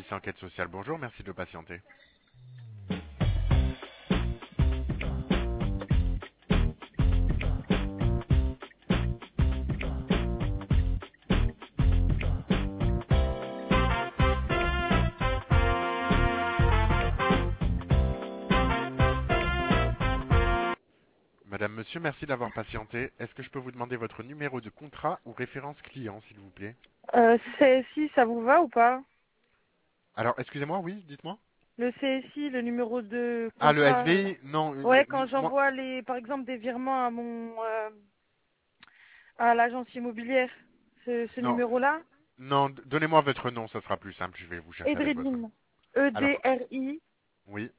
service enquête sociale, bonjour, merci de patienter. Madame, monsieur, merci d'avoir patienté. Est-ce que je peux vous demander votre numéro de contrat ou référence client, s'il vous plaît? CSI, ça vous va ou pas? Alors, excusez-moi, oui, dites-moi. Le CSI, le numéro de Ah, le contrat. SVI? Non, Ouais, quand moi. j'envoie par exemple, des virements à l'agence immobilière, ce Non, numéro-là, non, donnez-moi votre nom, ça sera plus simple, je vais vous chercher avec votre nom. Edribine. Alors, Edribine. oui,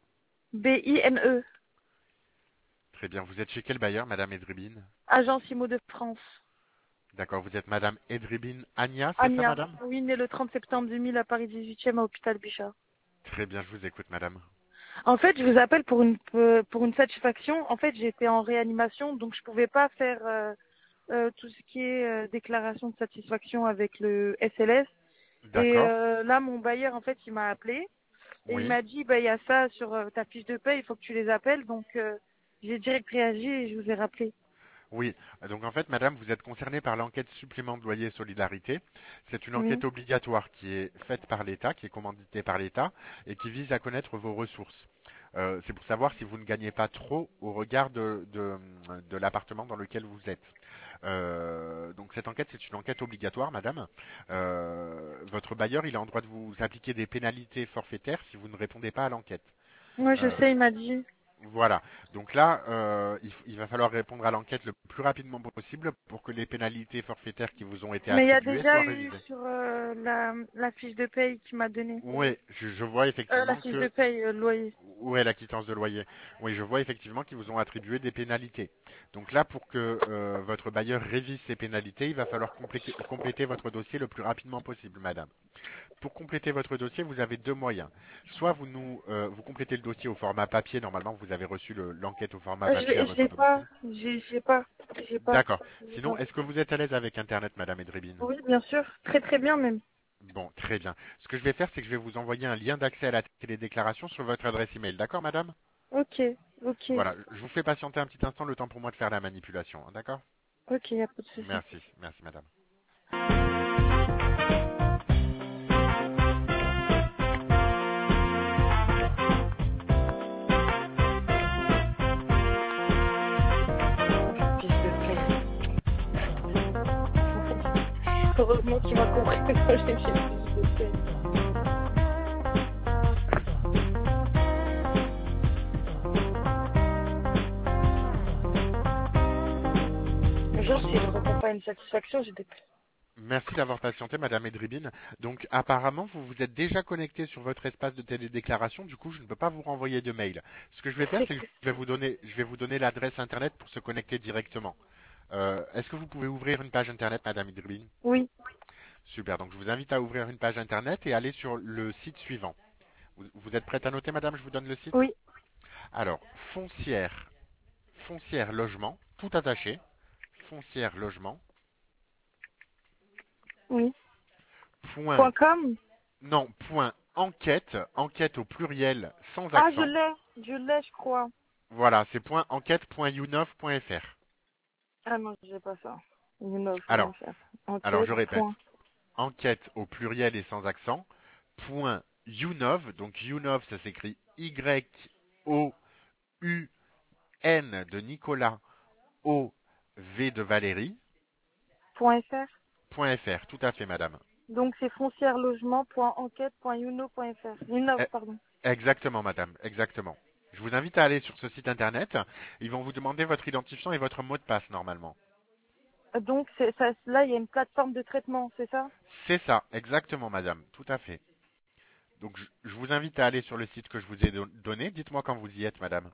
Bine. très bien. Vous êtes chez quel bailleur, Madame Edribine? Agence Immo de France. D'accord, vous êtes Madame Edribine Ania, c'est ça, Ania. Madame? Oui, né le 30 septembre 2000 à Paris 18e à Hôpital Bichat. Très bien, je vous écoute, Madame. En fait, je vous appelle pour une satisfaction. En fait, j'étais en réanimation, donc je pouvais pas faire tout ce qui est déclaration de satisfaction avec le SLS. Et D'accord, là, mon bailleur, en fait, il m'a appelé et il oui. m'a dit, bah, il y a ça sur ta fiche de paie, il faut que tu les appelles. Donc, j'ai direct réagi et je vous ai rappelé. Oui, donc en fait, madame, vous êtes concernée par l'enquête supplément de loyer solidarité. C'est une Oui. enquête obligatoire qui est faite par l'État, qui est commanditée par l'État et qui vise à connaître vos ressources. C'est pour savoir si vous ne gagnez pas trop au regard de l'appartement dans lequel vous êtes. Donc cette enquête, c'est une enquête obligatoire, madame. Votre bailleur, il a en droit de vous appliquer des pénalités forfaitaires si vous ne répondez pas à l'enquête. Moi, je Euh, sais, il m'a dit. voilà. Donc là, il va falloir répondre à l'enquête le plus rapidement possible pour que les pénalités forfaitaires qui vous ont été Mais il y a attribuées déjà soient eu révisées. sur la fiche de paye qu'il m'a donnée. Oui, je vois La effectivement fiche de que paye, loyer. où est la quittance de loyer. Oui, je vois effectivement qu'ils vous ont attribué des pénalités. Donc là, pour que votre bailleur révise ces pénalités, il va falloir compléter votre dossier le plus rapidement possible, madame. Pour compléter votre dossier, vous avez deux moyens. Soit vous complétez le dossier au format papier. Normalement, vous avez reçu l'enquête au format papier à Je votre l'ai pas. domicile. J'ai pas. J'ai pas. D'accord. J'ai Sinon, pas. est-ce que vous êtes à l'aise avec Internet, Madame Edrébine? Oui, bien sûr. Très très bien même. Bon, très bien. Ce que je vais faire, c'est que je vais vous envoyer un lien d'accès à la télédéclaration sur votre adresse email. D'accord, Madame? Ok. Ok. Voilà. Je vous fais patienter un petit instant le temps pour moi de faire la manipulation. Hein, d'accord? Ok, y a pas de souci. Merci. Merci, Madame. Fils de paye. Heureusement qu'il m'a compris que moi j'ai fils de paye. Genre, s'il ne répond pas à une satisfaction, j'ai des... Merci d'avoir patienté, Madame Edribine. Donc, apparemment, vous vous êtes déjà connecté sur votre espace de télédéclaration. Du coup, je ne peux pas vous renvoyer de mail. Ce que je vais faire, C'est c'est que que... je vais vous donner l'adresse Internet pour se connecter directement. Est-ce que vous pouvez ouvrir une page Internet, Madame Edribine? Oui. Super. Donc, je vous invite à ouvrir une page Internet et aller sur le site suivant. Vous êtes prête à noter, Madame? Je vous donne le site. Oui. Alors, foncière logement, tout attaché. Foncière logement. Oui. Point, Point .com. non, point enquête, enquête au pluriel sans Ah, accent. je l'ai, je crois. Voilà, c'est point enquête.younov.fr. Ah non, j'ai pas ça. Alors, Younof.fr. alors Enquête, je point. répète, enquête au pluriel et sans accent, point younov, donc younov ça s'écrit Y-O-U-N de Nicolas, O-V de Valérie, Point .fr. point .fr, tout à fait madame. Donc c'est foncièrelogement.enquête.youno.fr. Younof, Eh, pardon. Exactement madame, exactement. Je vous invite à aller sur ce site internet, ils vont vous demander votre identifiant et votre mot de passe normalement. Donc ça, là, il y a une plateforme de traitement, c'est ça? C'est ça, exactement madame, tout à fait. Donc je vous invite à aller sur le site que je vous ai donné. Dites-moi quand vous y êtes, madame.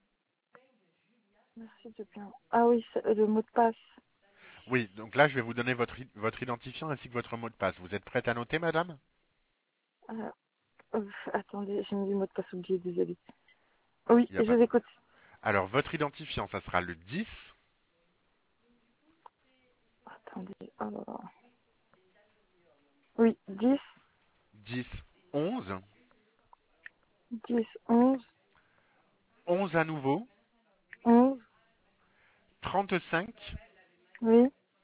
Merci de bien. Ah oui, le mot de passe. Oui, donc là je vais vous donner votre identifiant ainsi que votre mot de passe. Vous êtes prête à noter, madame? Euh, attendez, j'ai mis le mot de passe oublié, désolé. Oui, Il y a je pas. vous écoute. Alors votre identifiant, ça sera le 10, Attendez. Oh là là. Oui, 10, 10, 11, 10, 11, 11 à nouveau, 11, 35, oui,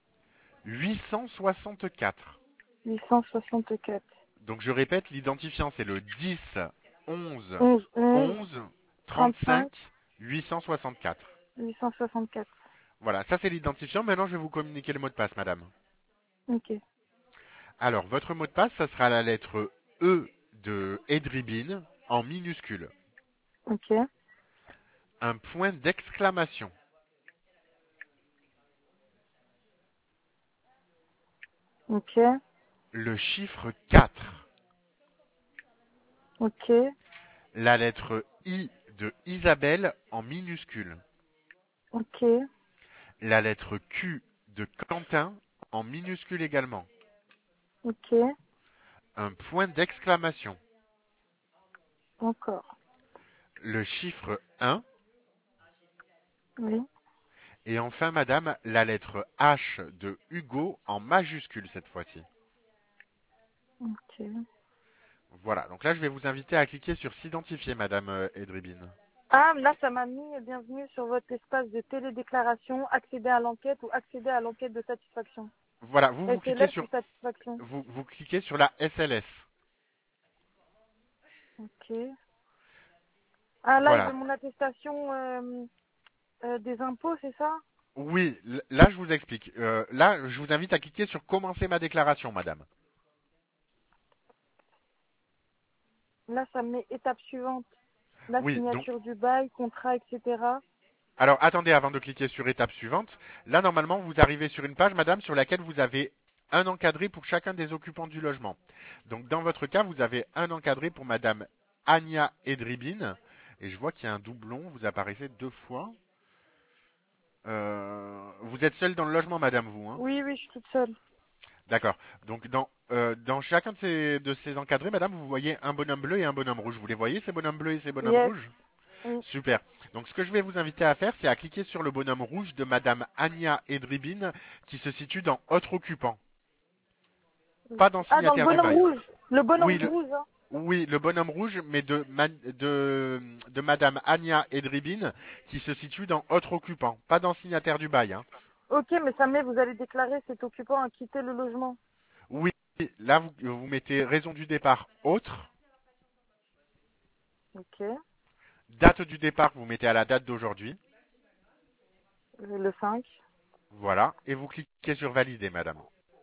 864. 864. Donc je répète, l'identifiant c'est le 10, 11, 11, 11, 11, 35, 35, 864. 864. Voilà, ça c'est l'identifiant. Maintenant je vais vous communiquer le mot de passe, madame. Ok, Alors, votre mot de passe, ça sera la lettre E de Edribine en minuscule. ok, Un point d'exclamation. ok, Le chiffre 4. ok, La lettre I de Isabelle en minuscule. ok, La lettre Q de Quentin en minuscule également. ok, Un point d'exclamation. encore, Le chiffre 1. oui, Et enfin, madame, la lettre H de Hugo en majuscule cette fois-ci. ok. Voilà, donc là je vais vous inviter à cliquer sur s'identifier, madame Edribine. Ah, là, ça m'a mis bienvenue sur votre espace de télédéclaration, accéder à l'enquête ou accéder à l'enquête de satisfaction. Voilà, vous cliquez SLS ou sur satisfaction. vous cliquez sur la SLS. Ok. Ah, là, il veut Voilà. mon attestation des impôts, c'est ça? Oui, là je vous explique. Là, je vous invite à cliquer sur commencer ma déclaration, madame. Là, ça me met étape suivante. La Oui, donc signature du bail, contrat, etc. alors attendez avant de cliquer sur étape suivante. Là, normalement, vous arrivez sur une page, madame, sur laquelle vous avez un encadré pour chacun des occupants du logement. Donc dans votre cas, vous avez un encadré pour madame Ania Edribine. Et je vois qu'il y a un doublon, vous apparaissez deux fois. Vous êtes seule dans le logement, madame, vous, hein? Oui, oui, je suis toute seule. D'accord. Donc dans chacun de ces encadrés, madame, vous voyez un bonhomme bleu et un bonhomme rouge. Vous les voyez, ces bonhommes bleus et ces bonhommes Yes. rouges? Oui. Super. Donc ce que je vais vous inviter à faire, c'est à cliquer sur le bonhomme rouge de madame Ania Edribine qui se situe dans Autre occupant. Pas dans Ah, dans le signataire du bonhomme bail. rouge. Le bonhomme Oui, rouge, hein. oui, le bonhomme rouge, mais de madame Ania Edribine qui se situe dans Autre occupant. Pas dans signataire du bail, hein. Ok, mais ça met, vous allez déclarer cet occupant a quitté le logement. Oui, là vous mettez raison du départ autre. Ok. Date du départ, vous mettez à la date d'aujourd'hui. Le 5. Voilà. Et vous cliquez sur valider, madame.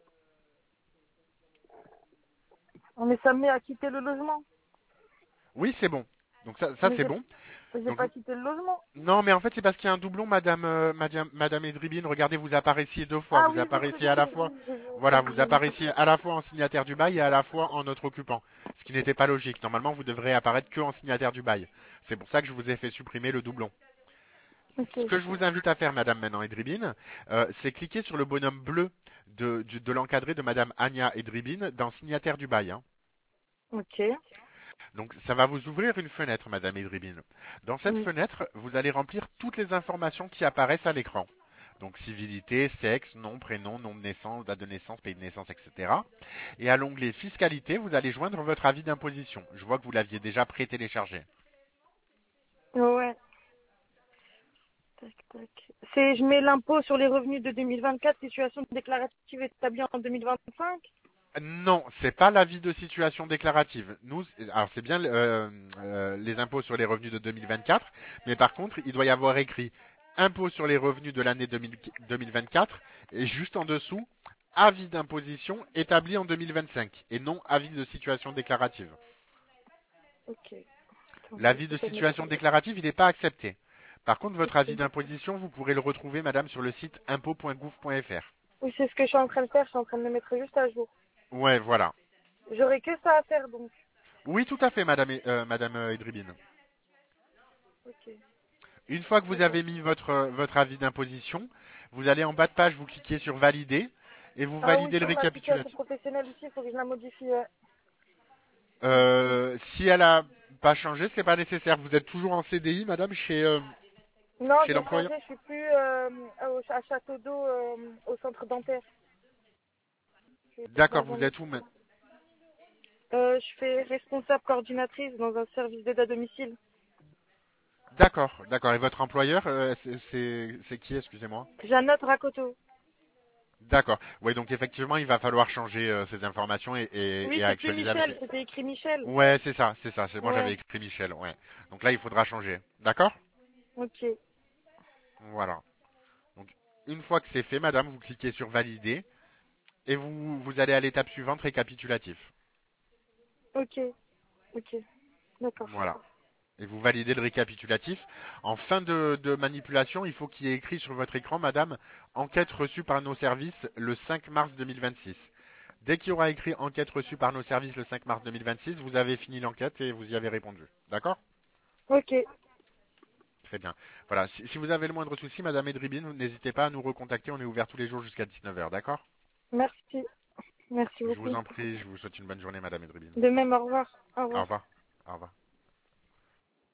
Oh, mais ça me met à quitter le logement. Oui, c'est bon. Donc ça Mais c'est bon. j'ai Donc pas quitté le logement. non, mais en fait c'est parce qu'il y a un doublon, madame, madame Edribine. Regardez, vous apparaissez deux fois. Ah Vous oui, apparaissez à la fois, j'ai voilà, vu, vous j'ai vu. apparaissez à la fois en signataire du bail et à la fois en autre occupant. Ce qui n'était pas logique. Normalement, vous devrez apparaître que en signataire du bail. C'est pour ça que je vous ai fait supprimer le doublon. Ok. Ce que je vous invite à faire, madame maintenant Edribine, c'est cliquer sur le bonhomme bleu de l'encadré de madame Ania Edribine dans signataire du bail, hein. Ok. Donc ça va vous ouvrir une fenêtre, madame Edribine. Dans cette Oui. fenêtre, vous allez remplir toutes les informations qui apparaissent à l'écran. Donc civilité, sexe, nom, prénom, nom de naissance, date de naissance, pays de naissance, etc. Et à l'onglet fiscalité, vous allez joindre votre avis d'imposition. Je vois que vous l'aviez déjà prétéléchargé. Ouais. Tac, tac. Je mets l'impôt sur les revenus de 2024, situation déclarative établie en 2025. Non, c'est pas l'avis de situation déclarative. Nous, alors c'est bien les impôts sur les revenus de 2024, mais par contre, il doit y avoir écrit impôt sur les revenus de l'année 2024 et juste en dessous, avis d'imposition établi en 2025 et non avis de situation déclarative. Ok. Attendez, L'avis de je vais mettre situation ça. déclarative, il n'est pas accepté. Par contre, votre Ok. avis d'imposition, vous pourrez le retrouver, madame, sur le site impôt.gouv.fr. Oui, c'est ce que je suis en train de faire. Je suis en train de me mettre juste à jour. Ouais, voilà. J'aurais que ça à faire donc. Oui, tout à fait, madame, madame Edribine. Ok. Une fois que vous D'accord. avez mis votre avis d'imposition, vous allez en bas de page, vous cliquez sur valider et vous Ah oui, validez le sur ma situation récapitulatif. professionnelle aussi, il faut que je la modifie. Si elle a pas changé, c'est pas nécessaire. Vous êtes toujours en CDI, madame, Non, chez j'ai l'employeur. changé. Je suis plus à Château d'Eau, au centre dentaire. Je suis D'accord, dans un vous êtes autre. où maintenant? Je fais responsable coordinatrice dans un service d'aide à domicile. D'accord, d'accord. Et votre employeur, c'est qui, excusez-moi? Jeannot Rakoto. D'accord. Oui, donc effectivement, il va falloir changer ces informations Oui, et c'est plus actualiser avec. Michel, c'était écrit Michel. Ouais, c'est ça, c'est ça. Moi, j'avais Ouais, écrit Michel. Ouais. Donc là, il faudra changer. D'accord? ok, Voilà. Donc une fois que c'est fait, madame, vous cliquez sur valider et vous allez à l'étape suivante, récapitulatif. ok, ok, d'accord. Voilà. Et vous validez le récapitulatif. En fin de manipulation, il faut qu'il y ait écrit sur votre écran, madame, enquête reçue par nos services le 5 mars 2026. Dès qu'il y aura écrit enquête reçue par nos services le 5 mars 2026, vous avez fini l'enquête et vous y avez répondu. D'accord? Ok, Très bien. Voilà. Si vous avez le moindre souci, madame Edribine, n'hésitez pas à nous recontacter. On est ouvert tous les jours jusqu'à 19 heures. D'accord? merci, merci Je vous beaucoup. en prie. Je vous souhaite une bonne journée, madame Edribine. De même, au revoir. Au Au revoir. revoir. Au revoir.